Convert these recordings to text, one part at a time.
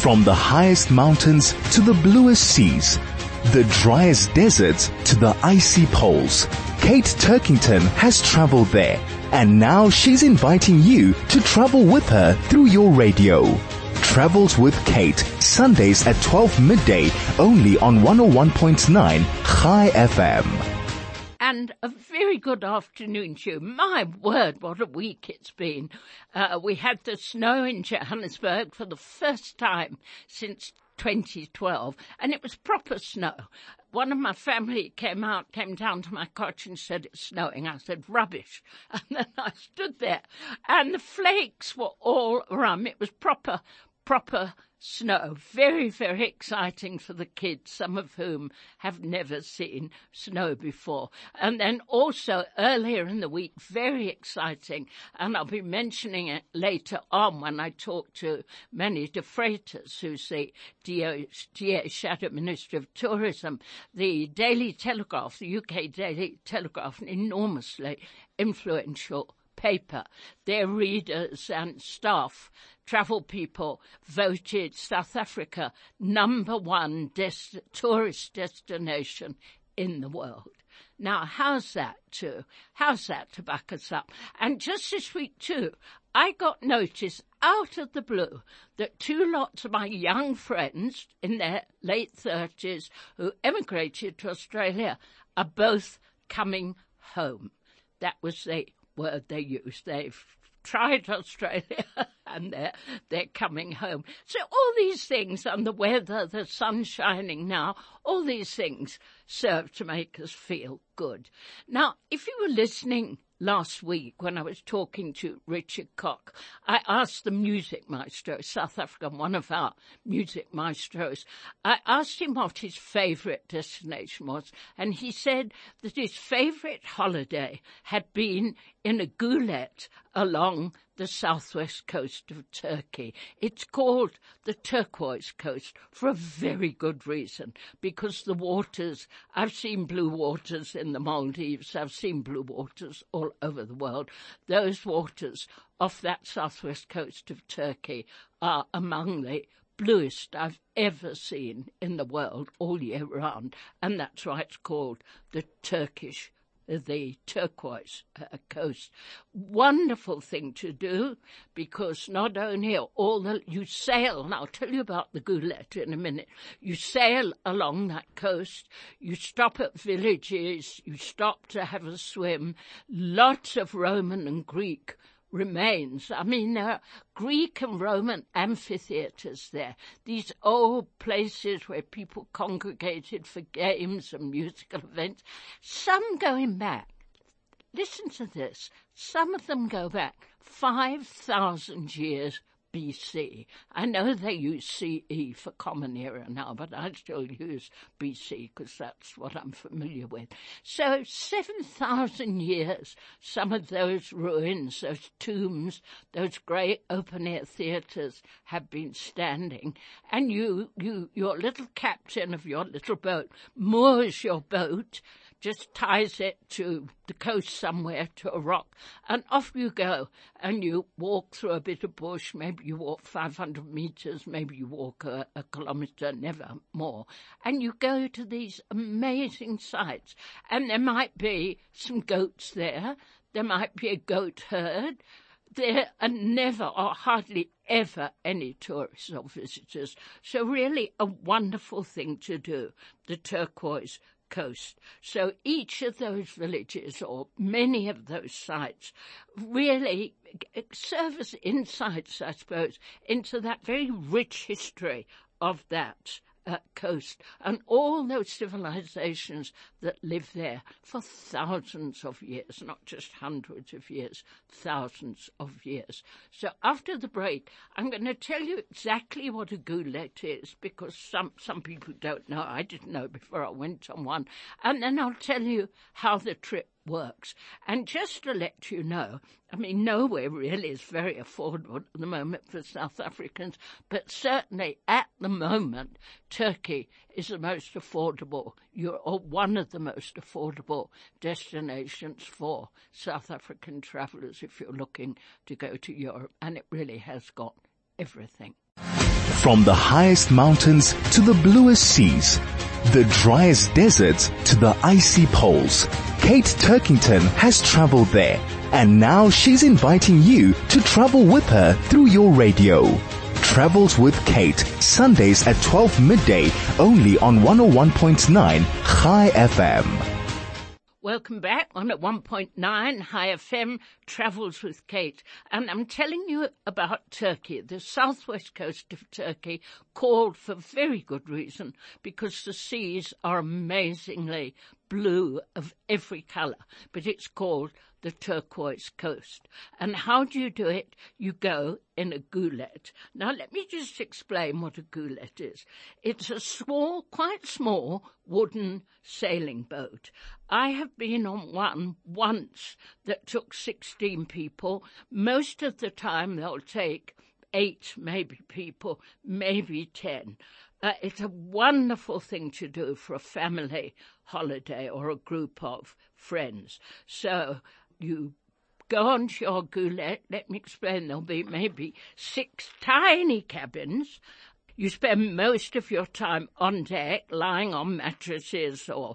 From the highest mountains to the bluest seas, the driest deserts to the icy poles, Kate Turkington has traveled there, and now she's inviting you to travel with her through your radio. Travels with Kate, Sundays at 12 midday, only on 101.9 Chai FM. And a very good afternoon to you. My word, what a week it's been. We had the snow in Johannesburg for the first time since 2012, and it was proper snow. One of my family came down to my cottage and said, it's snowing. I said, rubbish. And then I stood there, and the flakes were all around me. It was proper snow. Very, very exciting for the kids, some of whom have never seen snow before. And then also earlier in the week, very exciting, and I'll be mentioning it later on when I talk to Manny de Freitas, who's the DA Shadow Minister of Tourism. The Daily Telegraph, the UK Daily Telegraph, an enormously influential paper. Their readers and staff, travel people, voted South Africa #1 tourist destination in the world. Now, how's that to back us up? And just this week too, I got notice out of the blue that two lots of my young friends in their late 30s who emigrated to Australia are both coming home. That was the word they used. They've tried Australia and they're coming home. So all these things, and the weather, the sun shining now, all these things serve to make us feel good. Now, if you were listening last week when I was talking to Richard Koch, I asked the music maestro, South African, one of our music maestros, I asked him what his favourite destination was, and he said that his favourite holiday had been in a goulette along the southwest coast of Turkey. It's called the Turquoise Coast for a very good reason, because the waters, I've seen blue waters in the Maldives, I've seen blue waters all over the world. Those waters off that southwest coast of Turkey are among the bluest I've ever seen in the world all year round, and that's why it's called the Turquoise Coast. Wonderful thing to do, because not only you sail, and I'll tell you about the goulette in a minute, you sail along that coast, you stop at villages, you stop to have a swim, lots of Roman and Greek remains. I mean, there are Greek and Roman amphitheatres there, these old places where people congregated for games and musical events, some going back, listen to this, some of them go back 5,000 years BC. I know they use CE for Common Era now, but I still use BC because that's what I'm familiar with. So 7,000 years, some of those ruins, those tombs, those great open-air theatres have been standing, and your little captain of your little boat moors your boat, just ties it to the coast somewhere, to a rock, and off you go, and you walk through a bit of bush, maybe you walk 500 metres, maybe you walk a kilometre, never more, and you go to these amazing sites, and there might be some goats there might be a goat herd, there are never or hardly ever any tourists or visitors, so really a wonderful thing to do, the Turquoise Coast. So each of those villages, or many of those sites, really serve as insights, I suppose, into that very rich history of that coast and all those civilizations that live there for thousands of years, not just hundreds of years, thousands of years. So after the break, I'm going to tell you exactly what a goulette is, because some people don't know. I didn't know before I went on one. And then I'll tell you how the trip works. And just to let you know, I mean, nowhere really is very affordable at the moment for South Africans, but certainly at the moment, Turkey is the most affordable, or one of the most affordable destinations for South African travellers if you're looking to go to Europe, and it really has got everything. From the highest mountains to the bluest seas, the driest deserts to the icy poles, Kate Turkington has traveled there, and now she's inviting you to travel with her through your radio. Travels with Kate, Sundays at 12 midday, only on 101.9 High FM. Welcome back on at 1.9 High FM, Travels with Kate. And I'm telling you about Turkey, the southwest coast of Turkey, called for very good reason, because the seas are amazingly blue of every colour, but it's called the turquoise coast. And how do you do it? You go in a goulette. Now let me just explain what a goulette is. It's a small, quite small wooden sailing boat. I have been on one once that took 16 people. Most of the time they'll take 8 maybe people, maybe 10. It's a wonderful thing to do for a family holiday or a group of friends. So you go onto your goulette. Let me explain. There'll be maybe 6 tiny cabins. You spend most of your time on deck, lying on mattresses or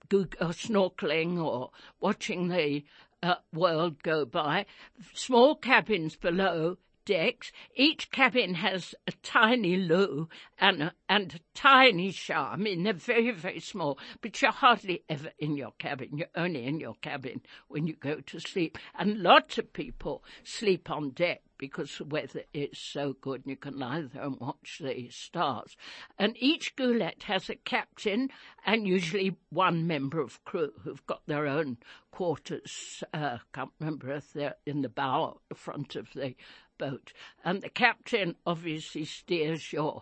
snorkeling or watching the world go by. Small cabins below decks. Each cabin has a tiny loo and a tiny shower. I mean, they're very, very small, but you're hardly ever in your cabin. You're only in your cabin when you go to sleep. And lots of people sleep on deck because the weather is so good and you can lie there and watch the stars. And each goulette has a captain and usually one member of crew who've got their own quarters. Can't remember if they're in the bow or the front of the boat, and the captain obviously steers your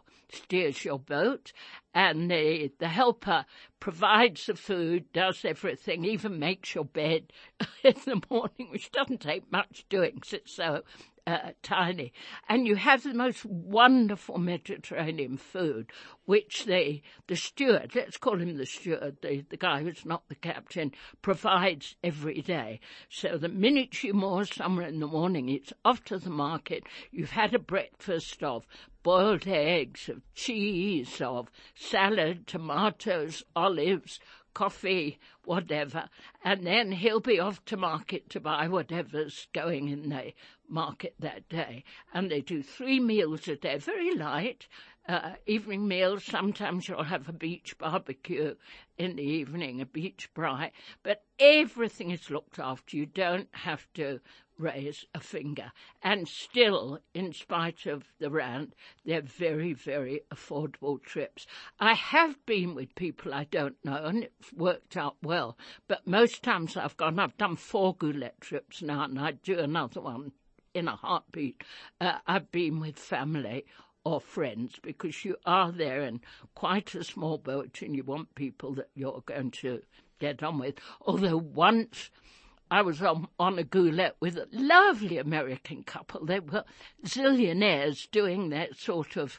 boat, and the helper provides the food, does everything, even makes your bed in the morning, which doesn't take much doing because it's so tiny. And you have the most wonderful Mediterranean food, which the steward, let's call him the steward, the guy who's not the captain, provides every day. So the minute you moor somewhere in the morning, it's off to the market. You've had a breakfast of boiled eggs, of cheese, of salad, tomatoes, olives, coffee, whatever, and then he'll be off to market to buy whatever's going in the market that day. And they do 3 meals a day, very light, evening meals. Sometimes you'll have a beach barbecue in the evening, a beach braai, but everything is looked after. You don't have to raise a finger. And still, in spite of the rand, they're very, very affordable trips. I have been with people I don't know, and it's worked out well. But most times I've done 4 goulette trips now, and I'd do another one in a heartbeat. I've been with family or friends, because you are there in quite a small boat and you want people that you're going to get on with. Although once I was on a goulette with a lovely American couple. They were zillionaires doing that sort of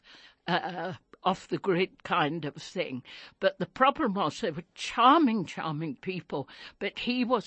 off-the-grid kind of thing. But the problem was they were charming, charming people, but he was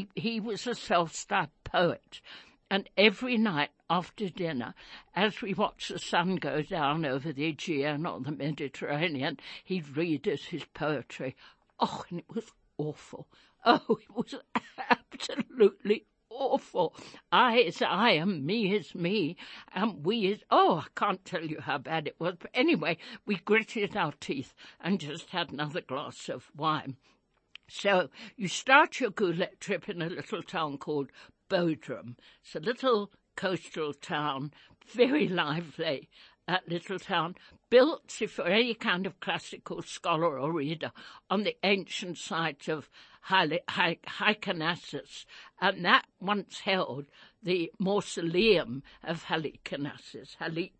a self-styled poet. And every night after dinner, as we watched the sun go down over the Aegean or the Mediterranean, he'd read us his poetry. Oh, and it was awful. Oh, it was absolutely awful. I is I, and me is me, and we is... Oh, I can't tell you how bad it was. But anyway, we gritted our teeth and just had another glass of wine. So you start your goulette trip in a little town called Bodrum. It's a little coastal town, very lively little town, built, for any kind of classical scholar or reader, on the ancient site of Halicarnassus, and that once held the mausoleum of Halicarnassus.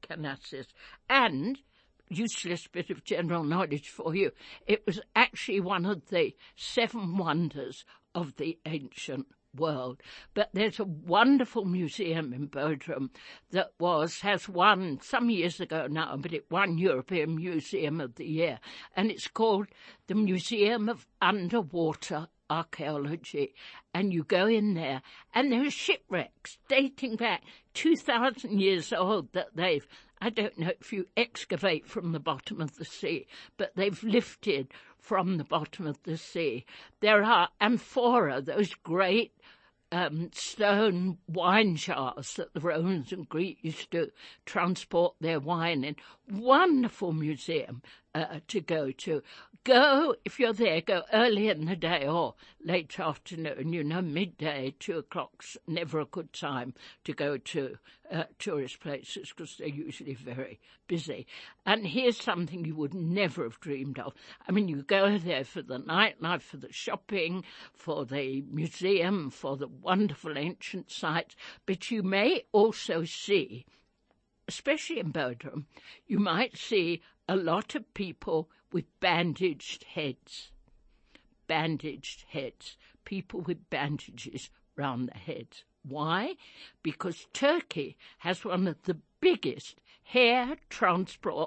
And, useless bit of general knowledge for you, it was actually one of the 7 wonders of the ancient world. But there's a wonderful museum in Bodrum that has won some years ago now, but it won European Museum of the Year, and it's called the Museum of Underwater Archaeology. And you go in there, and there are shipwrecks dating back 2,000 years old that they've I don't know if you excavate from the bottom of the sea, but they've lifted from the bottom of the sea. There are amphora, those great stone wine jars that the Romans and Greeks used to transport their wine in. Wonderful museum to go to. Go, if you're there, go early in the day or late afternoon. Midday, 2 o'clock's never a good time to go to tourist places because they're usually very busy. And here's something you would never have dreamed of. I mean, you go there for the nightlife, for the shopping, for the museum, for the wonderful ancient sites, but you may also see, especially in Bodrum, you might see a lot of people with bandaged heads. Bandaged heads. People with bandages round their heads. Why? Because Turkey has one of the biggest hair transplant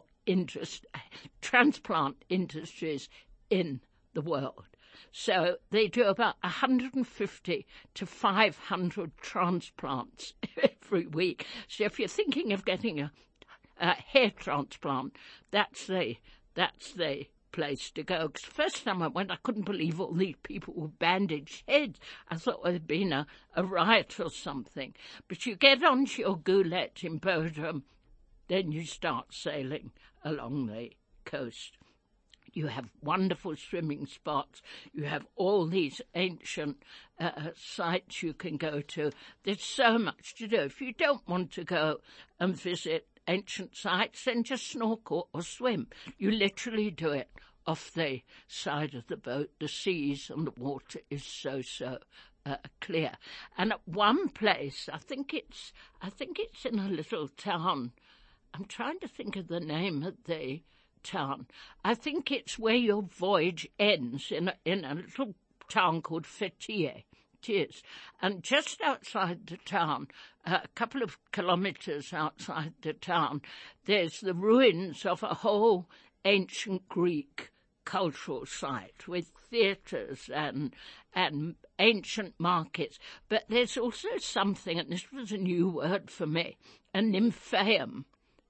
industries in the world. So they do about 150 to 500 transplants every week. So if you're thinking of getting a hair transplant, that's the place to go. Because the first time I went, I couldn't believe all these people with bandaged heads. I thought there'd been a riot or something. But you get onto your goulette in Bodrum, then you start sailing along the coast. You have wonderful swimming spots. You have all these ancient sites you can go to. There's so much to do. If you don't want to go and visit ancient sites, then just snorkel or swim. You literally do it off the side of the boat. The seas and the water is so clear. And at one place, I think it's in a little town. I'm trying to think of the name of the town. I think it's where your voyage ends in a little town called Fethiye. And just outside the town, a couple of kilometres outside the town, there's the ruins of a whole ancient Greek cultural site with theatres and ancient markets. But there's also something, and this was a new word for me, a nymphaeum.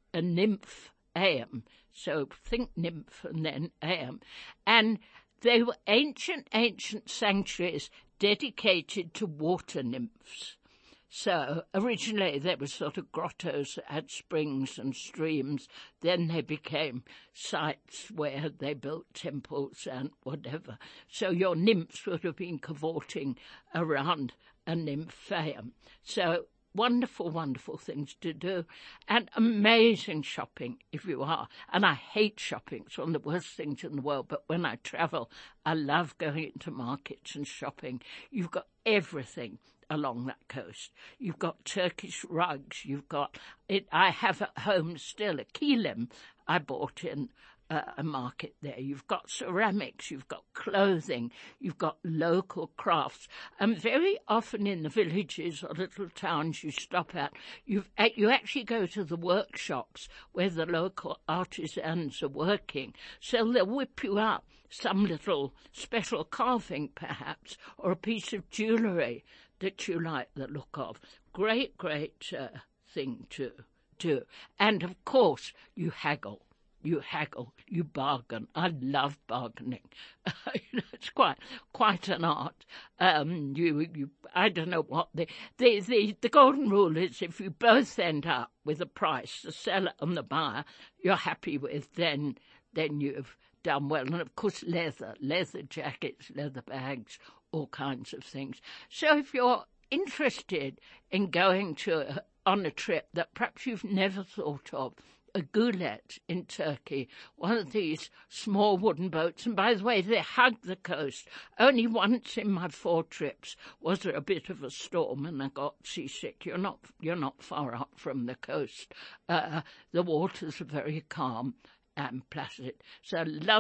So think nymph and then aeum. And they were ancient sanctuaries dedicated to water nymphs. So originally there were sort of grottos that had springs and streams. Then they became sites where they built temples and whatever. So your nymphs would have been cavorting around a nymphaeum. So wonderful, wonderful things to do, and amazing shopping if you are. And I hate shopping. It's one of the worst things in the world. But when I travel, I love going into markets and shopping. You've got everything along that coast. You've got Turkish rugs. You've got it. I have at home still a kilim I bought in a market there. You've got ceramics, you've got clothing, you've got local crafts. And very often in the villages or little towns you stop at, you actually go to the workshops where the local artisans are working. So they'll whip you up some little special carving perhaps, or a piece of jewellery that you like the look of. Great thing to do. And of course you haggle. You bargain. I love bargaining. It's quite an art. I don't know what the golden rule is. If you both end up with a price, the seller and the buyer, you're happy with, then you've done well. And of course, leather jackets, leather bags, all kinds of things. So if you're interested in going on a trip that perhaps you've never thought of, a goulette in Turkey, one of these small wooden boats. And by the way, they hug the coast. Only once in my 4 trips was there a bit of a storm and I got seasick. You're not far up from the coast. The waters are very calm and placid. So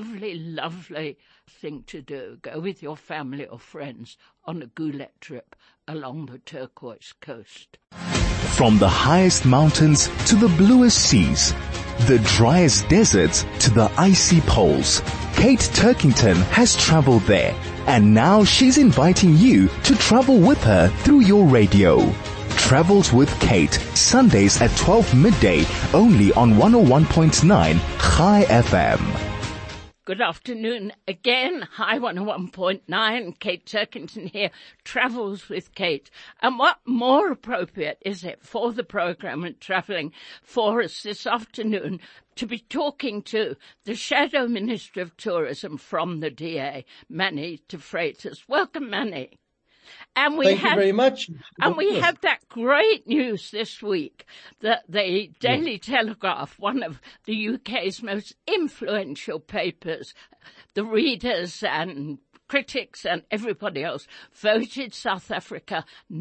lovely thing to do. Go with your family or friends on a goulette trip along the turquoise coast. From the highest mountains to the bluest seas, the driest deserts to the icy poles, Kate Turkington has traveled there, and now she's inviting you to travel with her through your radio. Travels with Kate, Sundays at 12 midday, only on 101.9 Chai FM. Good afternoon again. Hi, 101.9. Kate Turkington here. Travels with Kate. And what more appropriate is it for the program and travelling for us this afternoon to be talking to the Shadow Minister of Tourism from the DA, Manny de Freitas. Welcome, Manny. And Thank you very much. And we had that great news this week that the Daily Telegraph, one of the UK's most influential papers, the readers and critics and everybody else, voted South Africa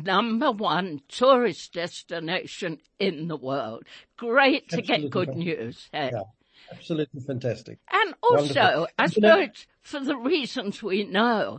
#1 tourist destination in the world. Great to get good news. Hey? Yeah, absolutely fantastic. And also, wonderful. I suppose for the reasons we know,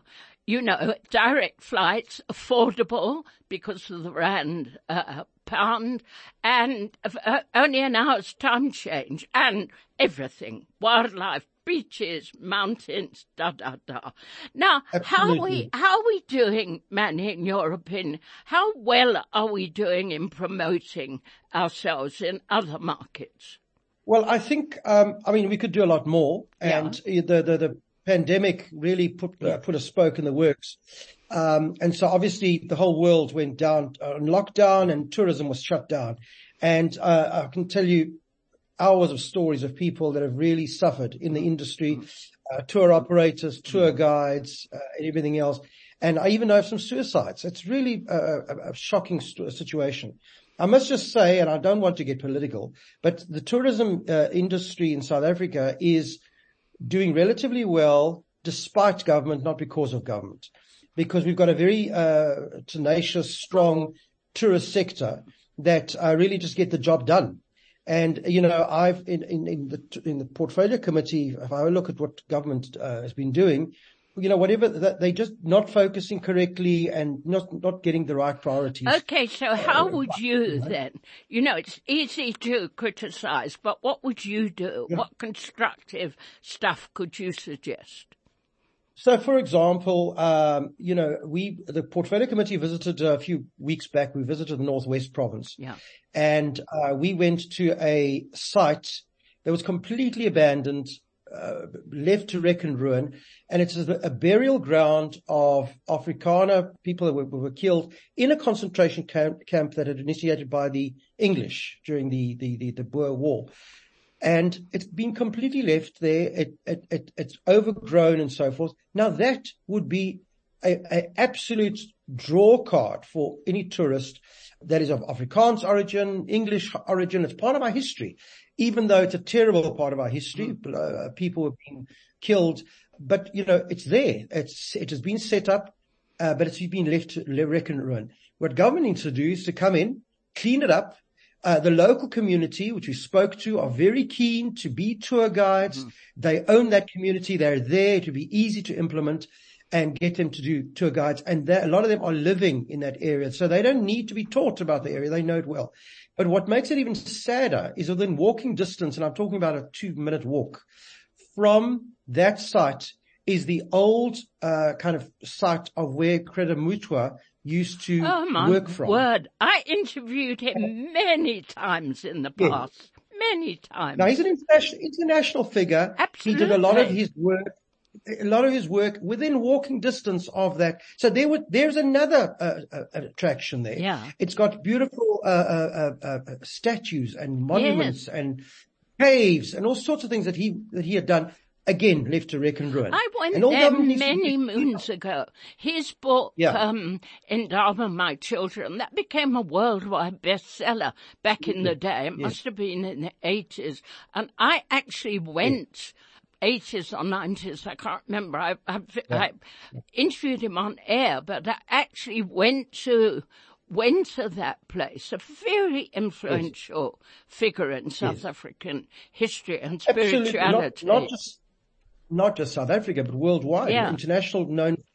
direct flights, affordable because of the rand pound, and only an hour's time change, and everything, wildlife, beaches, mountains, da-da-da. Now, how are we doing, Manny, in your opinion? How well are we doing in promoting ourselves in other markets? Well, I think, we could do a lot more, and the pandemic really put a spoke in the works. And so obviously the whole world went down on lockdown and tourism was shut down. And I can tell you hours of stories of people that have really suffered in the industry, tour operators, tour guides, and everything else. And I even know of some suicides. It's really a shocking situation. I must just say, and I don't want to get political, but the tourism industry in South Africa is doing relatively well despite government, not because of government, because we've got a very tenacious, strong tourist sector that really just get the job done. And I've in the portfolio committee, if I look at what government has been doing, whatever they're just not focusing correctly and not getting the right priorities. Okay, so how would you then? It's easy to criticize, but what would you do? Yeah. What constructive stuff could you suggest? So, for example, the portfolio committee visited a few weeks back. We visited the Northwest Province, and we went to a site that was completely abandoned, left to wreck and ruin, and it's a burial ground of Afrikaner people that were killed in a concentration camp that had initiated by the English during the Boer War. And it's been completely left there. It's overgrown and so forth. Now that would be a absolute draw card for any tourist that is of Afrikaans origin, English origin. It's part of our history, even though it's a terrible part of our history. People have been killed, but it's there. It has been set up, but it's been left to wreck and ruin. What government needs to do is to come in, clean it up. The local community, which we spoke to, are very keen to be tour guides. They own that community. They're there to be easy to implement and get them to do tour guides. And a lot of them are living in that area. So they don't need to be taught about the area. They know it well. But what makes it even sadder is within walking distance, and I'm talking about a 2-minute walk from that site, is the old kind of site of where Credo Mutwa used to work from. Word. I interviewed him many times in the past. Yeah. Many times. Now he's an international figure. Absolutely. He did a lot of his work within walking distance of that. So there's another attraction there. Yeah. It's got beautiful statues and monuments and caves and all sorts of things that he had done. Again, left to wreck and ruin. I went there many moons ago. His book, Indaba My Children, that became a worldwide bestseller back in the day. It must have been in the 80s. And I actually went, 80s or 90s, I can't remember. I interviewed him on air, but I actually went to that place, a very influential figure in South African history and spirituality. Not just South Africa, but worldwide. Yeah. International known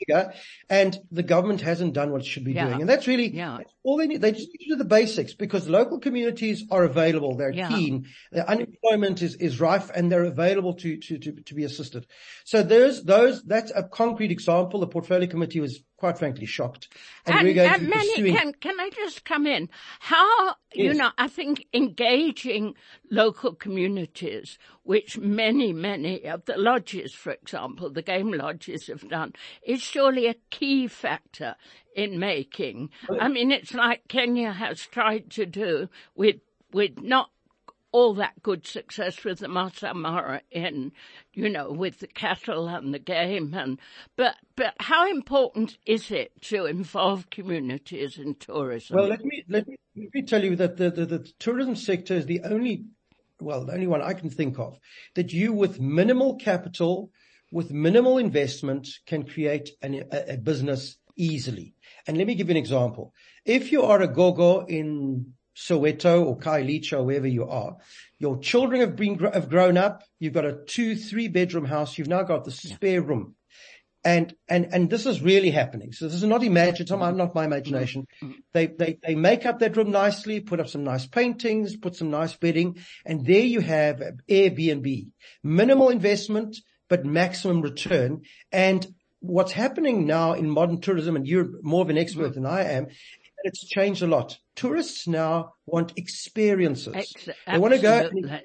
bigger, and the government hasn't done what it should be doing. And that's really that's all they need. They just need to do the basics, because local communities are available. They're keen. Their unemployment is rife, and they're available to be assisted. So that's a concrete example. The Portfolio Committee was quite frankly shocked. And we're going to be pursuing. Can I just come in? How, I think engaging local communities, which many of the lodges, for example, the game lodges have done, is surely a key factor in making. I mean, it's like Kenya has tried to do with not all that good success with the Masai Mara in, with the cattle and the game, but how important is it to involve communities in tourism? Well, let me tell you that the tourism sector is the only one I can think of that you, with minimal capital, with minimal investment, can create a business easily. And let me give you an example. If you are a gogo in Soweto or Khayelitsha or wherever you are, your children have grown up, you've got a 2-3 bedroom house, you've now got the spare room. And this is really happening. So this is not imagined, not my imagination. They make up that room nicely, put up some nice paintings, put some nice bedding, and there you have Airbnb. Minimal investment, but maximum return. And what's happening now in modern tourism, and you're more of an expert than I am, it's changed a lot. Tourists now want experiences. They want to go.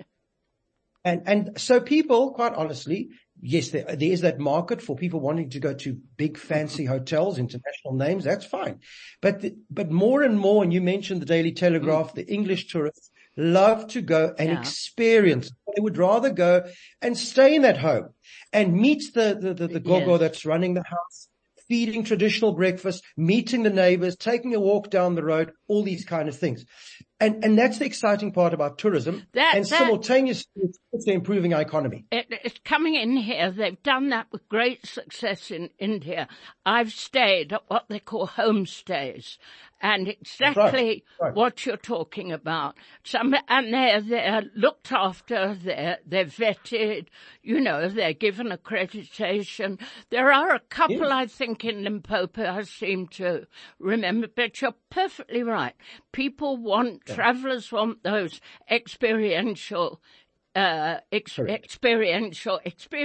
And so people, quite honestly, yes, there is that market for people wanting to go to big fancy hotels, international names. That's fine. But more and more, and you mentioned the Daily Telegraph, the English tourists love to go and experience. They would rather go and stay in that home and meet the gogo that's running the house, feeding traditional breakfast, meeting the neighbors, taking a walk down the road, all these kind of things. And that's the exciting part about tourism. Simultaneously, it's improving our economy. It's coming in here. They've done that with great success in India. I've stayed at what they call homestays. And exactly what you're talking about. And they're looked after, they're vetted, they're given accreditation. There are a couple, I think, in Limpopo, I seem to remember, but you're perfectly right. People travelers want those experiential experiences.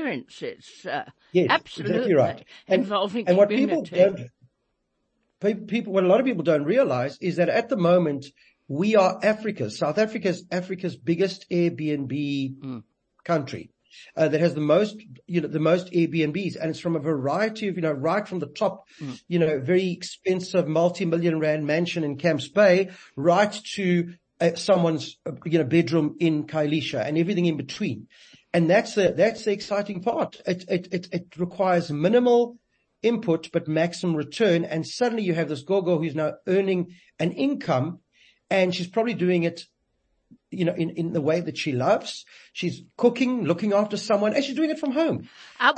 Yes, absolutely. Exactly right. Involving and community. What a lot of people don't realize is that at the moment we are South Africa's biggest Airbnb country, that has the most Airbnbs, and it's from a variety of, right from the top, very expensive multi-million rand mansion in Camps Bay, right to someone's, bedroom in Khayelitsha and everything in between. And that's the exciting part. It requires minimal input, but maximum return. And suddenly you have this gogo who's now earning an income, and she's probably doing it, in the way that she loves. She's cooking, looking after someone, and she's doing it from home. I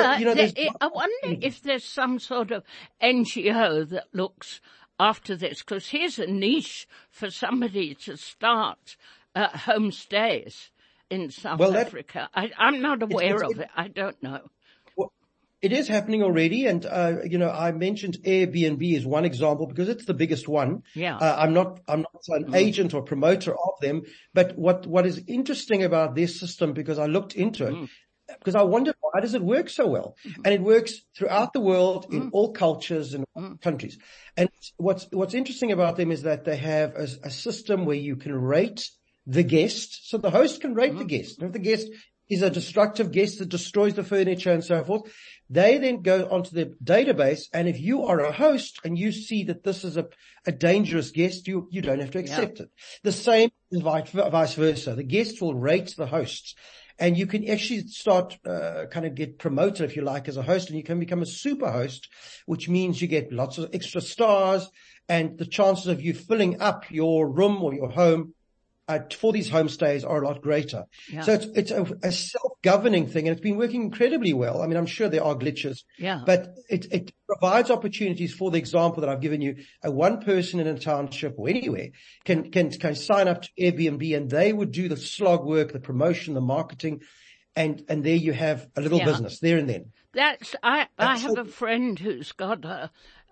wonder if there's some sort of NGO that looks after this, because here's a niche for somebody to start homestays in South Africa. I'm not aware of it. I don't know. It is happening already, and I mentioned Airbnb as one example because it's the biggest one. Yeah. I'm not an agent or promoter of them, but what is interesting about this system, because I looked into it, because I wondered, why does it work so well? And it works throughout the world in all cultures and all countries. And what's interesting about them is that they have a system where you can rate the guest. So the host can rate the guest. And if the guest is a destructive guest that destroys the furniture and so forth, they then go onto the database, and if you are a host and you see that this is a dangerous guest, you don't have to accept it. The same is vice versa. The guests will rate the hosts, and you can actually start kind of get promoted, if you like, as a host, and you can become a super host, which means you get lots of extra stars, and the chances of you filling up your room or your home for these homestays are a lot greater. Yeah. So it's a self-governing thing, and it's been working incredibly well. I mean, I'm sure there are glitches, but it provides opportunities. For the example that I've given you, one person in a township or anywhere can sign up to Airbnb, and they would do the slog work, the promotion, the marketing, and there you have a little business there and then. I have a friend who's got a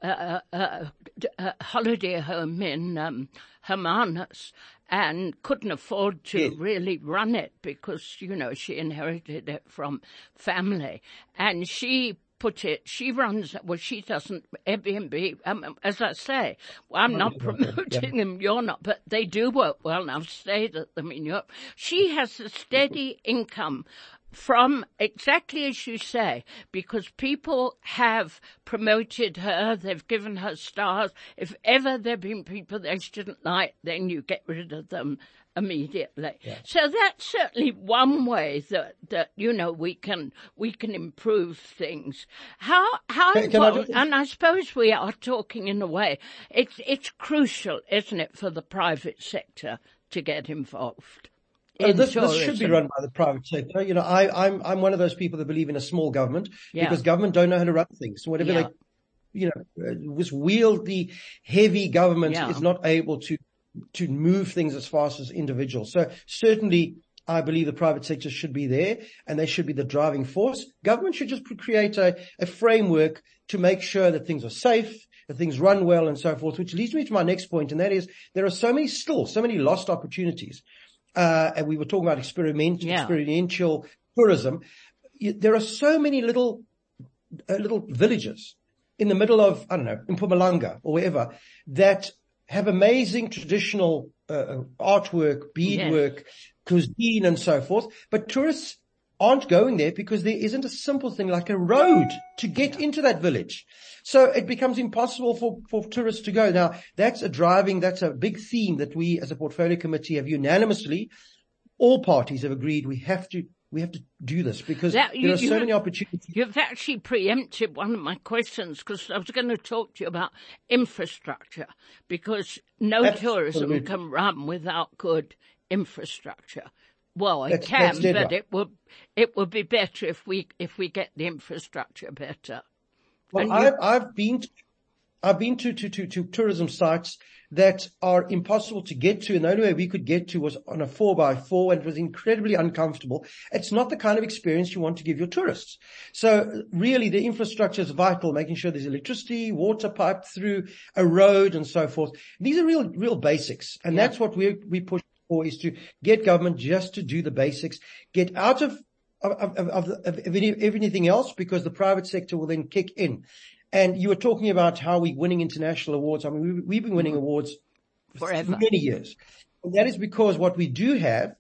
holiday home in Hermanus and couldn't afford to really run it because, she inherited it from family. And she runs, she doesn't, Airbnb, as I say, I'm not promoting them, you're not, but they do work well, and I've stayed at them in Europe. She has a steady income from exactly as you say, because people have promoted her, they've given her stars. If ever there have been people they shouldn't like, then you get rid of them immediately. Yeah. So that's certainly one way that we can improve things. How important, and I suppose we are talking in a way, it's crucial, isn't it, for the private sector to get involved. This should be run by the private sector. I'm one of those people that believe in a small government because government don't know how to run things. So whatever this wieldy, heavy government is not able to move things as fast as individuals. So certainly I believe the private sector should be there and they should be the driving force. Government should just create a framework to make sure that things are safe, that things run well and so forth, which leads me to my next point. And that is there are so many lost opportunities. And we were talking about experiential tourism. There are so many little villages in the middle of, I don't know, in Mpumalanga or wherever that have amazing traditional artwork, beadwork, cuisine and so forth. But tourists aren't going there because there isn't a simple thing like a road to get into that village. So it becomes impossible for tourists to go. Now, that's a big theme that we as a portfolio committee have unanimously, all parties have agreed we have to do this because there are so many opportunities. You've actually preempted one of my questions because I was going to talk to you about infrastructure because tourism can run without good infrastructure. Well, it can, but it would be better if we get the infrastructure better. Well, I've been to tourism sites that are impossible to get to, and the only way we could get to was on a 4x4, and it was incredibly uncomfortable. It's not the kind of experience you want to give your tourists. So really the infrastructure is vital, making sure there's electricity, water piped through, a road and so forth. These are real basics, and that's what we push for, is to get government just to do the basics, get out of everything else, because the private sector will then kick in. And you were talking about how we're winning international awards. I mean, we've been winning awards forever, for many years. And that is because what we do have,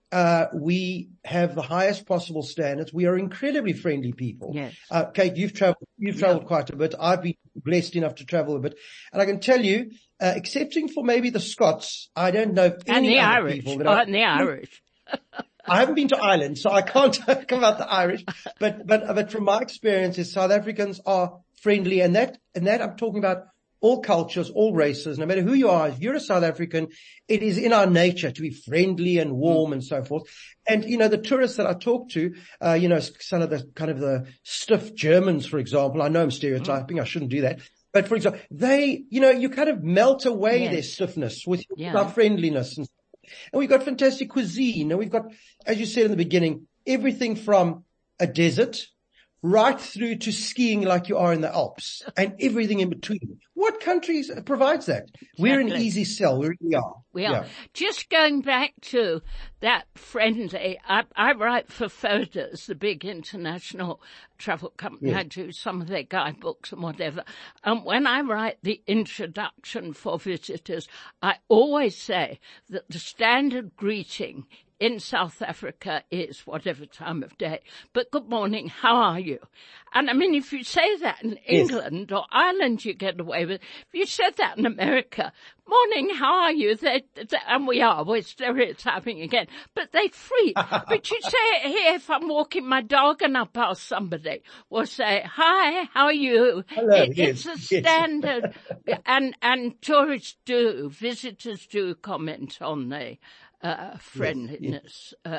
we have the highest possible standards. We are incredibly friendly people. Yes. Kate, you've traveled quite a bit. I've been blessed enough to travel a bit. And I can tell you, excepting for maybe the Scots, I don't know any other people that and the Irish. I haven't been to Ireland, so I can't talk about the Irish. But from my experiences, South Africans are friendly, and that I'm talking about all cultures, all races, no matter who you are. If you're a South African, it is in our nature to be friendly and warm and so forth. And, the tourists that I talk to, some of the kind of the stiff Germans, for example, I know I'm stereotyping, I shouldn't do that. But for example, they, you kind of melt away their stiffness with our friendliness. And we've got fantastic cuisine. And we've got, as you said in the beginning, everything from a desert right through to skiing like you are in the Alps and everything in between. What country provides that? Exactly. We're an easy sell. We really are. We are. Just going back to that friendly, I write for Photos, the big international travel company. Yes. I do some of their guidebooks and whatever. And when I write the introduction for visitors, I always say that the standard greeting in South Africa is whatever time of day, but good morning, how are you? And I mean, if you say that in England or Ireland, you get away with it. If you said that in America, morning, how are you? And we're stereotyping again, but they freak. But you say it here if I'm walking my dog and I pass somebody, we'll say, hi, how are you? Hello, it's a standard. And visitors do comment on the friendliness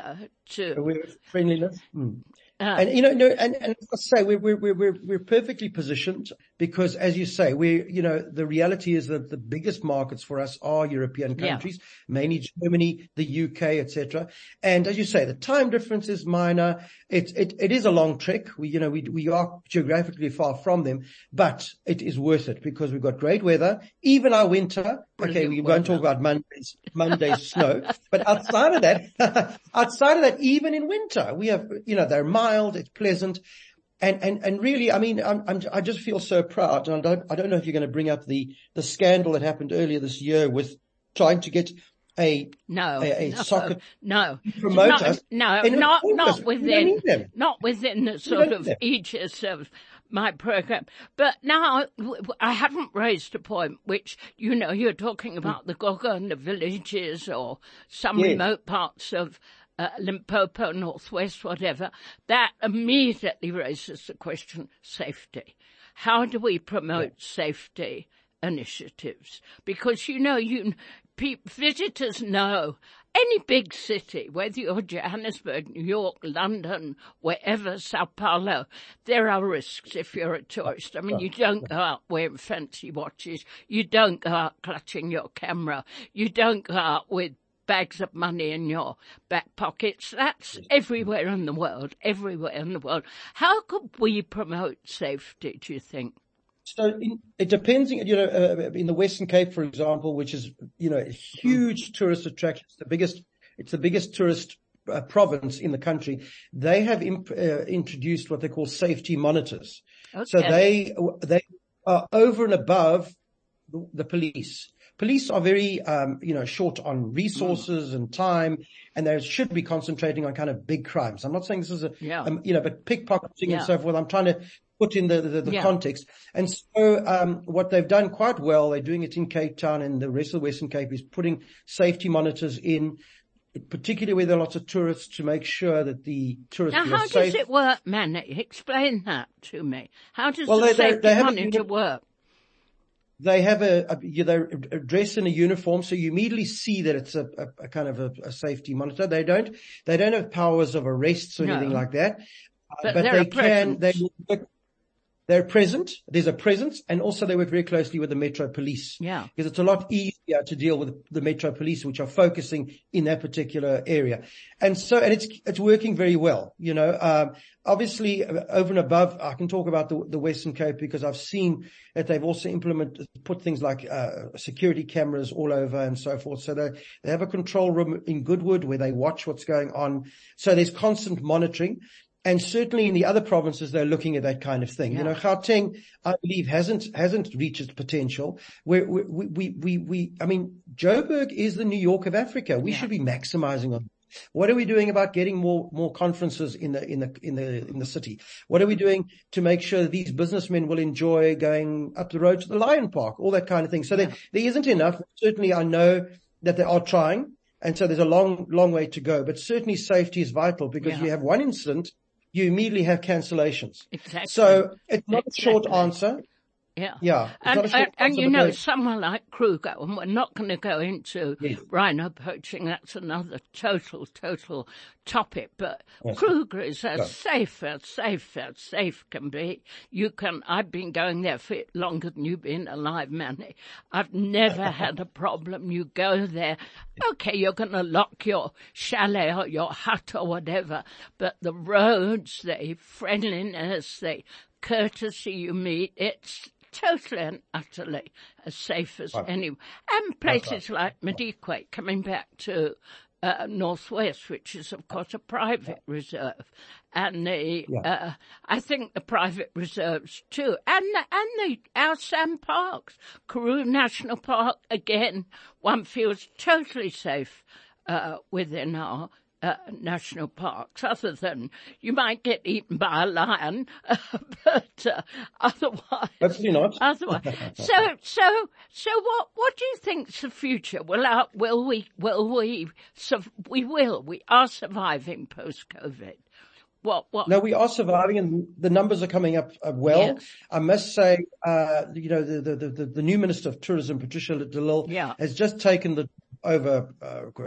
to friendliness. And as I say, we're perfectly positioned because, as you say, the reality is that the biggest markets for us are European countries, mainly Germany, the UK, etc. And as you say, the time difference is minor. It is a long trek. We are geographically far from them, but it is worth it because we've got great weather. Even our winter. Okay, we won't talk about Monday's snow, but outside of that, even in winter, we have, they're mild, it's pleasant. And really, I mean, I just feel so proud. And I don't know if you're going to bring up the scandal that happened earlier this year with trying to get a soccer promoter. Not within the sort of aegis of my program. But now I haven't raised a point which, you're talking about the Goganda villages or some remote parts of Limpopo, Northwest, whatever. That immediately raises the question, safety. How do we promote safety initiatives? Because, visitors know any big city, whether you're Johannesburg, New York, London, wherever, Sao Paulo, there are risks if you're a tourist. I mean, you don't go out wearing fancy watches. You don't go out clutching your camera. You don't go out with bags of money in your back pockets. That's everywhere in the world. How could we promote safety, do you think? So it depends, in the Western Cape, for example, which is, a huge tourist attraction. It's the biggest tourist province in the country. They have introduced what they call safety monitors. Okay. So they are over and above the police. Police are very, short on resources and time, and they should be concentrating on kind of big crimes. I'm not saying this is but pickpocketing and so forth. I'm trying to put in the context. And so, what they've done quite well, they're doing it in Cape Town and the rest of the Western Cape, is putting safety monitors in, particularly where there are lots of tourists, to make sure that the tourists are safe. Now, how does it work, Manny? Explain that to me. How does the safety monitor work? They have they're dressed in a uniform, so you immediately see that it's a kind of a safety monitor. They don't have powers of arrests or anything like that. But they can, they're present. There's a presence, and also they work very closely with the Metro Police. Yeah. Because it's a lot easier to deal with the Metro Police, which are focusing in that particular area. And it's working very well, obviously over and above, I can talk about the Western Cape because I've seen that they've also put things like, security cameras all over and so forth. So they have a control room in Goodwood where they watch what's going on. So there's constant monitoring. And certainly in the other provinces, they're looking at that kind of thing. Yeah. Gauteng, I believe, hasn't reached its potential. I mean, Joburg is the New York of Africa. We should be maximizing on. What are we doing about getting more conferences in the city? What are we doing to make sure that these businessmen will enjoy going up the road to the Lion Park? All that kind of thing. So there isn't enough. Certainly I know that they are trying. And so there's a long, long way to go, but certainly safety is vital because you have one incident, you immediately have cancellations. Exactly. So it's not a short answer. Yeah. Yeah. And someone like Kruger, and we're not going to go into rhino poaching, that's another total topic, but Kruger is as safe can be. I've been going there for longer than you've been alive, Manny. I've never had a problem. You go there, okay, you're going to lock your chalet or your hut or whatever, but the roads, the friendliness, the courtesy you meet, it's totally and utterly as safe as anywhere. And places like Madikwe, coming back to Northwest, which is of course a private reserve, and I think the private reserves too, and our Sam Parks, Karoo National Park, again, one feels totally safe within our national parks, other than you might get eaten by a lion, but otherwise, hopefully not. Otherwise, so what do you think's the future? We are surviving post-COVID. What? No, we are surviving, and the numbers are coming up well. Yes. I must say, the new Minister of Tourism, Patricia de Lille, has just taken the over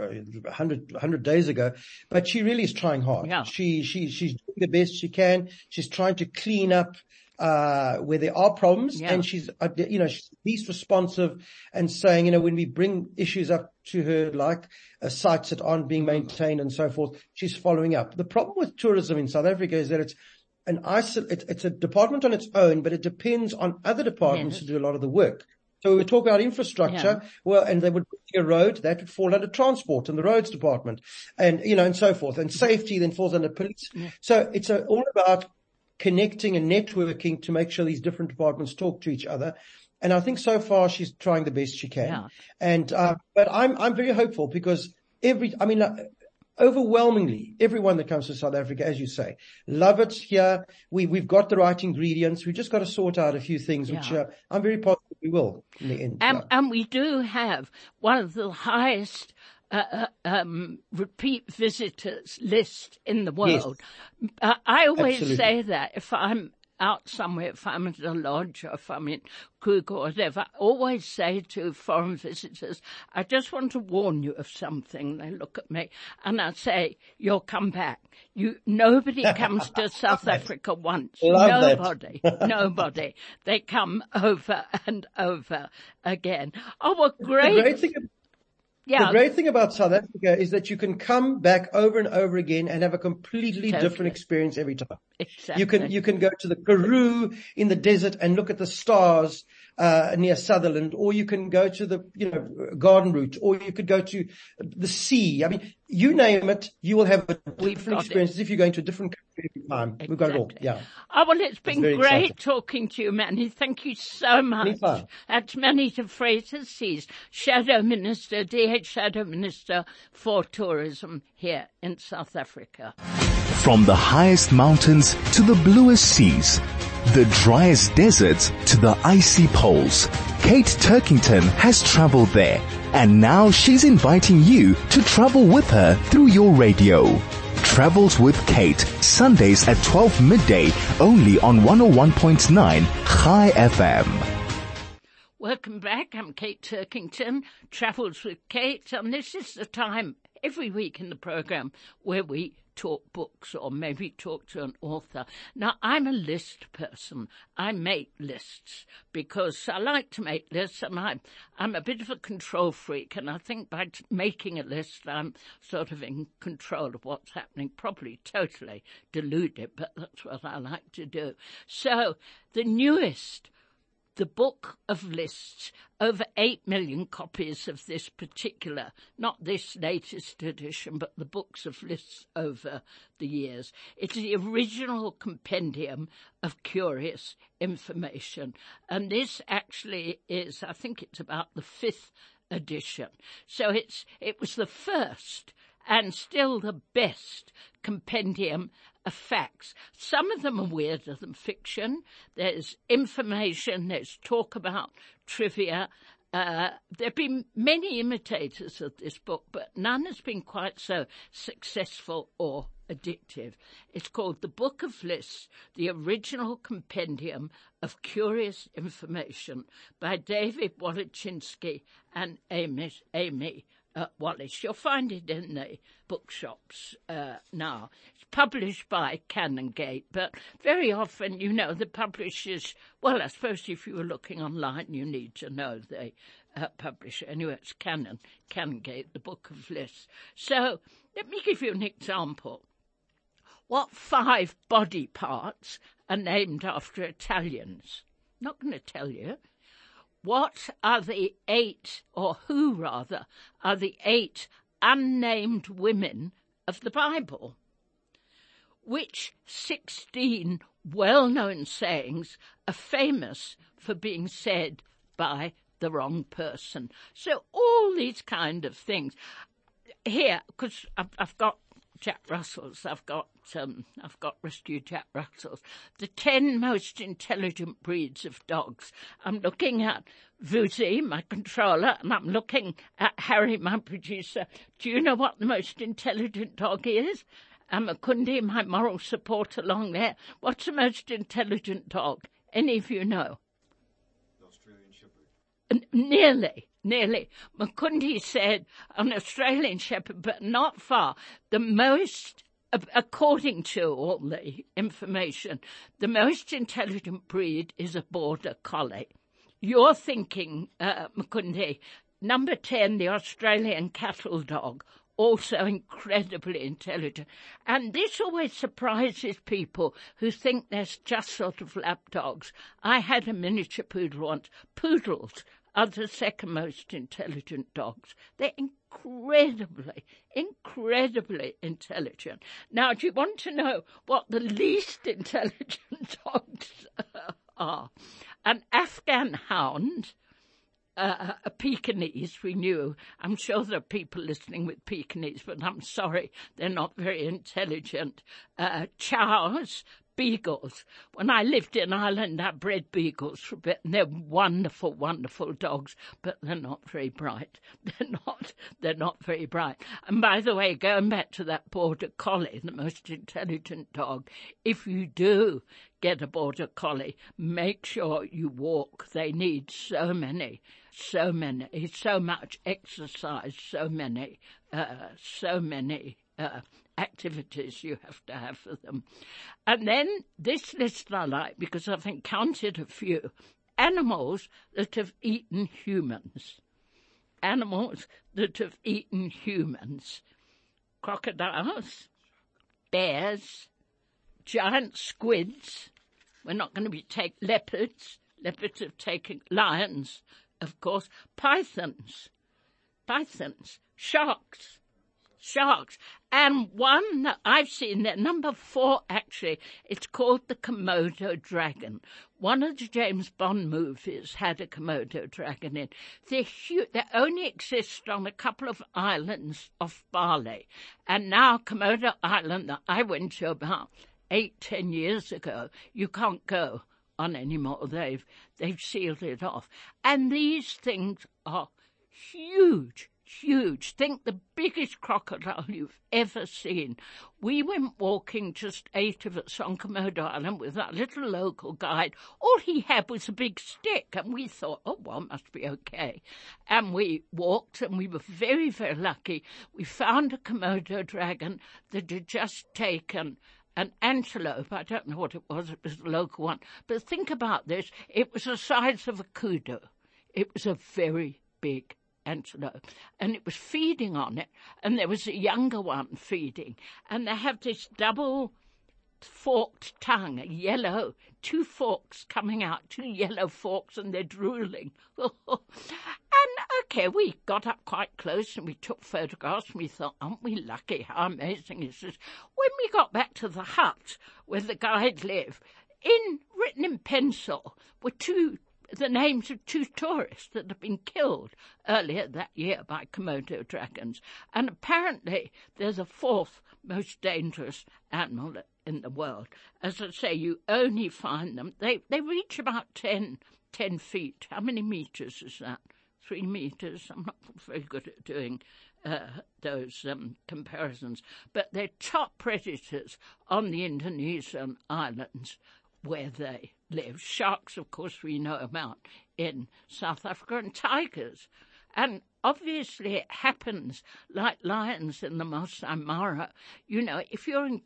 100 days ago, but she really is trying hard. Yeah. She's doing the best she can. She's trying to clean up where there are problems, and she's she's least responsive and saying, when we bring issues up to her, like sites that aren't being maintained and so forth, she's following up. The problem with tourism in South Africa is that it's a department on its own, but it depends on other departments to do a lot of the work. So we talk about infrastructure, and they would bring a road that would fall under transport and the roads department, and and so forth, and safety then falls under police. So it's all about connecting and networking to make sure these different departments talk to each other. And I think so far she's trying the best she can. Yeah. And, but I'm very hopeful because overwhelmingly, everyone that comes to South Africa, as you say, love it here. We've got the right ingredients. We've just got to sort out a few things, which I'm very positive we will in the end. And we do have one of the highest repeat visitors list in the world. Yes. I always say that if I'm out somewhere, if I'm at a lodge or if I'm in Kruger or whatever, I always say to foreign visitors, I just want to warn you of something. They look at me and I say, you'll come back. Nobody comes to South Africa once. Nobody. They come over and over again. Oh, well, great. The great thing about South Africa is that you can come back over and over again and have a completely different experience every time. Exactly. You can go to the Karoo in the desert and look at the stars near Sutherland, or you can go to the garden route, or you could go to the sea. I mean, you name it, you will have a different experience as if you're going to a different country every time. Exactly. We've got it all. Yeah. Oh, well, it's been great talking to you, Manny. Thank you so much. Anytime. That's Manny de Freitas. He's Shadow Minister, DH Shadow Minister for Tourism here in South Africa. From the highest mountains to the bluest seas, the driest deserts to the icy poles, Kate Turkington has traveled there, and now she's inviting you to travel with her through your radio. Travels with Kate, Sundays at 12 midday, only on 101.9 High FM. Welcome back. I'm Kate Turkington, Travels with Kate, and this is the time every week in the program where we talk books or maybe talk to an author. Now, I'm a list person. I make lists because I like to make lists, and I'm a bit of a control freak, and I think by making a list, I'm sort of in control of what's happening, probably totally deluded, but that's what I like to do. So the newest, the Book of Lists, over 8 million copies of this particular, not this latest edition, but the books of lists over the years. It's the original compendium of curious information. And this actually is, I think it's about the 5th edition. So it was the first and still the best compendium of facts. Some of them are weirder than fiction. There's information, there's talk about trivia. There have been many imitators of this book, but none has been quite so successful or addictive. It's called The Book of Lists, the original compendium of curious information by David Woloczynski and Amy Wallace. You'll find it in the bookshops now. It's published by Canongate, but very often, the publishers, well, I suppose if you were looking online, you need to know the publisher. Anyway, it's Canongate, the Book of Lists. So let me give you an example. What 5 body parts are named after Italians? I'm not going to tell you. What are the 8, or who rather, are the 8 unnamed women of the Bible? Which 16 well-known sayings are famous for being said by the wrong person? So all these kind of things. Here, because I've got Jack Russells, I've got rescued Jack Russells, the 10 most intelligent breeds of dogs. I'm looking at Vuzi, my controller, and I'm looking at Harry, my producer. Do you know what the most intelligent dog is? And Makundi, my moral support along there. What's the most intelligent dog? Any of you know? The Australian Shepherd. nearly. Mukundi said an Australian Shepherd, but not far. The most, according to all the information, the most intelligent breed is a Border Collie. You're thinking, Mukundi, number 10, the Australian Cattle Dog, also incredibly intelligent. And this always surprises people who think there's just sort of lap dogs. I had a miniature poodle once. Poodles are the second most intelligent dogs. They're incredibly intelligent. Now, do you want to know what the least intelligent dogs are? An Afghan hound, a Pekingese, we knew. I'm sure there are people listening with Pekingese, but I'm sorry, they're not very intelligent. Chows, beagles. When I lived in Ireland, I bred beagles for a bit, and they're wonderful, wonderful dogs, but they're not very bright. They're not very bright. And by the way, going back to that Border Collie, the most intelligent dog, if you do get a Border Collie, make sure you walk. They need so much exercise, so many activities you have to have for them. And then this list I like because I've encountered a few. Animals that have eaten humans. Animals that have eaten humans. Crocodiles, bears, giant squids. We're not going to be leopards. Leopards have taken lions, of course. Pythons, sharks. And one that I've seen there, number 4 actually, it's called the Komodo dragon. One of the James Bond movies had a Komodo dragon in. They're huge. They only exist on a couple of islands off Bali. And now Komodo Island that I went to about 8-10 years ago, you can't go on anymore. They've sealed it off. And these things are huge. Think the biggest crocodile you've ever seen. We went walking, just 8 of us, on Komodo Island with our little local guide. All he had was a big stick, and we thought, oh, well, it must be okay. And we walked, and we were very, very lucky. We found a Komodo dragon that had just taken an antelope. I don't know what it was a local one. But think about this. It was the size of a kudu. It was a very big antelope, and it was feeding on it, and there was a younger one feeding, and they have this double forked tongue, yellow, 2 forks coming out, 2 yellow forks, and they're drooling. And okay, we got up quite close and we took photographs, and we thought, aren't we lucky? How amazing is this? When we got back to the hut where the guide lived, written in pencil were the names of 2 tourists that had been killed earlier that year by Komodo dragons. And apparently there's a 4th most dangerous animal in the world. As I say, you only find them. They reach about 10 feet. How many meters is that? 3 meters? I'm not very good at doing those comparisons. But they're top predators on the Indonesian islands where they live. Sharks, of course, we know about in South Africa, and tigers. And obviously it happens like lions in the Masai Mara. You know, if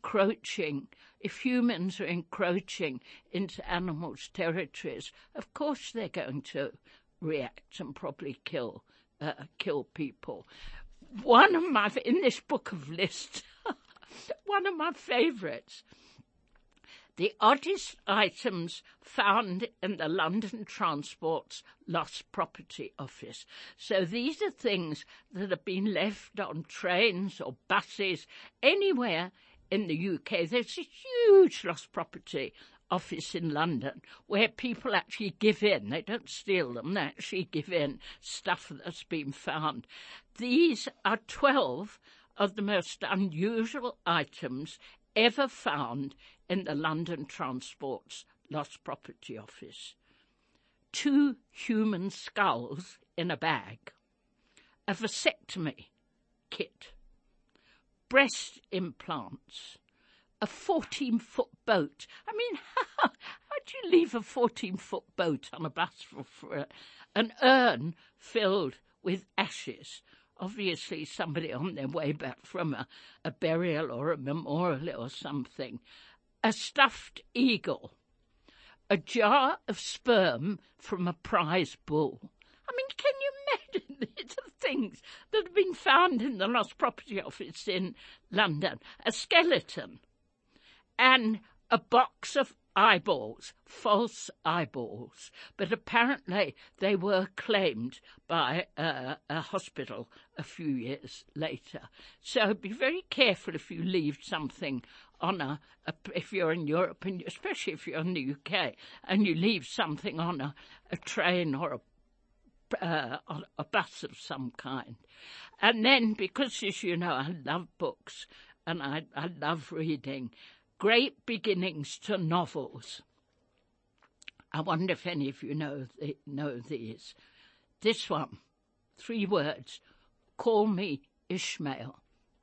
humans are encroaching into animals' territories, of course they're going to react and probably kill people. In this book of lists, one of my favourites, the oddest items found in the London Transport's Lost Property Office. So these are things that have been left on trains or buses, anywhere in the UK. There's a huge Lost Property Office in London where people actually give in. They don't steal them, they actually give in stuff that's been found. These are 12 of the most unusual items ever found in the London Transport's Lost Property Office. 2 human skulls in a bag, a vasectomy kit, breast implants, a 14-foot boat. I mean, how do you leave a 14-foot boat on a bus for an urn filled with ashes. Obviously somebody on their way back from a burial or a memorial or something. A stuffed eagle. A jar of sperm from a prize bull. I mean, can you imagine? These are things that have been found in the Lost Property Office in London. A skeleton and a box of eyeballs, false eyeballs. But apparently they were claimed by a hospital a few years later. So be very careful if you leave something on if you're in Europe, and especially if you're in the UK, and you leave something on a train or a bus of some kind. And then, because, as you know, I love books and I love reading, great beginnings to novels. I wonder if any of you know these. This one, 3 words, Call Me Ishmael.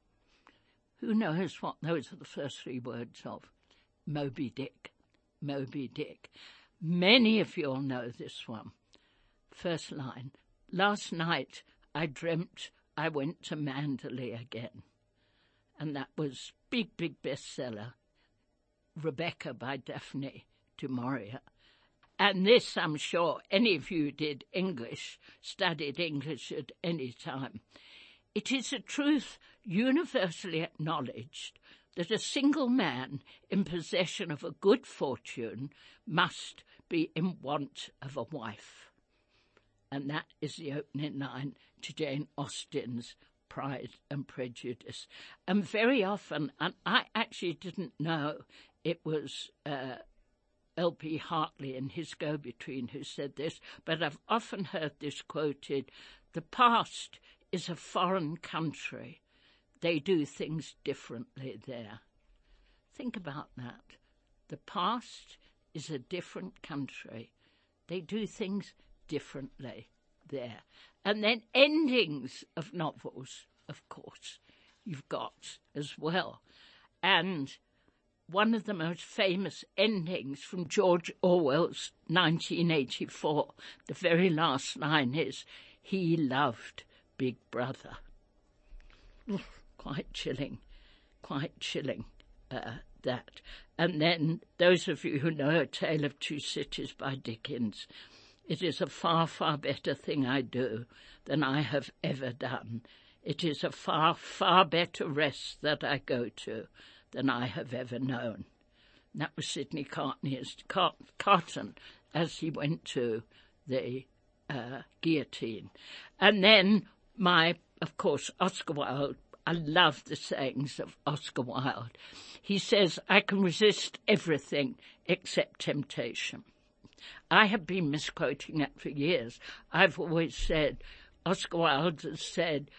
Who knows what those are the first 3 words of? Moby Dick. Moby Dick. Many of you all know this one. First line, last night I dreamt I went to Mandalay again. And that was big bestseller. Rebecca by Daphne du Maurier. And this, I'm sure, any of you did English, studied English at any time. It is a truth universally acknowledged that a single man in possession of a good fortune must be in want of a wife. And that is the opening line to Jane Austen's Pride and Prejudice. And very often, and I actually didn't know it was L.P. Hartley and his go-between who said this, but I've often heard this quoted, the past is a foreign country. They do things differently there. Think about that. The past is a different country. They do things differently there. And then endings of novels, of course, you've got as well. And one of the most famous endings from George Orwell's 1984, the very last line is, he loved Big Brother. Quite chilling, that. And then those of you who know A Tale of Two Cities by Dickens, it is a far, far better thing I do than I have ever done. It is a far, far better rest that I go to than I have ever known. And that was Sidney Carton as he went to the guillotine. And then of course, Oscar Wilde. I love the sayings of Oscar Wilde. He says, I can resist everything except temptation. I have been misquoting that for years. I've always said, Oscar Wilde has said,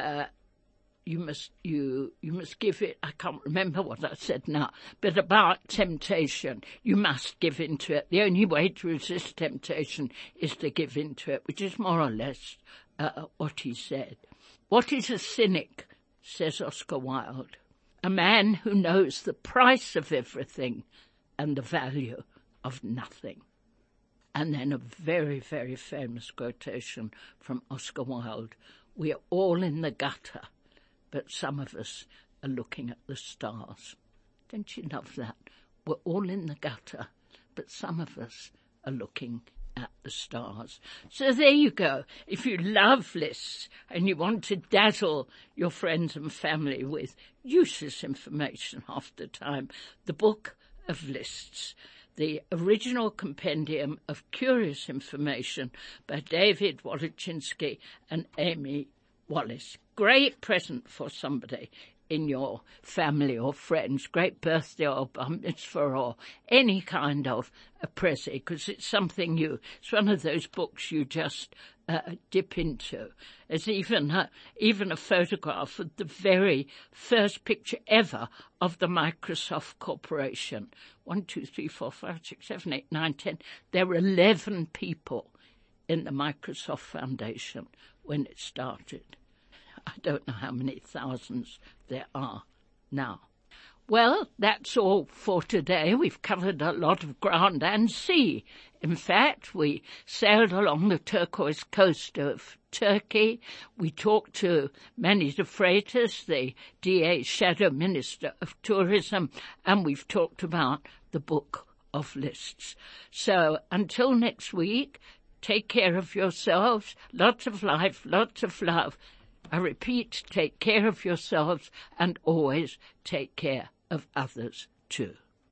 you must give it, I can't remember what I said now, but about temptation, you must give into it. The only way to resist temptation is to give into it, which is more or less what he said. What is a cynic, says Oscar Wilde? A man who knows the price of everything and the value of nothing. And then a very, very famous quotation from Oscar Wilde. We are all in the gutter, but some of us are looking at the stars. Don't you love that? We're all in the gutter, but some of us are looking at the stars. So there you go. If you love lists and you want to dazzle your friends and family with useless information half the time, the Book of Lists, the original compendium of curious information by David Wolochinsky and Amy Wallace. Great present for somebody in your family or friends, great birthday or bar mitzvah or any kind of a present, because it's something it's one of those books you just dip into. There's even a photograph of the very first picture ever of the Microsoft Corporation. 1, 2, 3, 4, 5, 6, 7, 8, 9, 10. There were 11 people in the Microsoft Foundation when it started. I don't know how many thousands there are now. Well, that's all for today. We've covered a lot of ground and sea. In fact, we sailed along the turquoise coast of Turkey. We talked to Manny de Freitas, the DA's Shadow Minister of Tourism, and we've talked about the Book of Lists. So until next week, take care of yourselves. Lots of life, lots of love. I repeat, take care of yourselves and always take care of others too.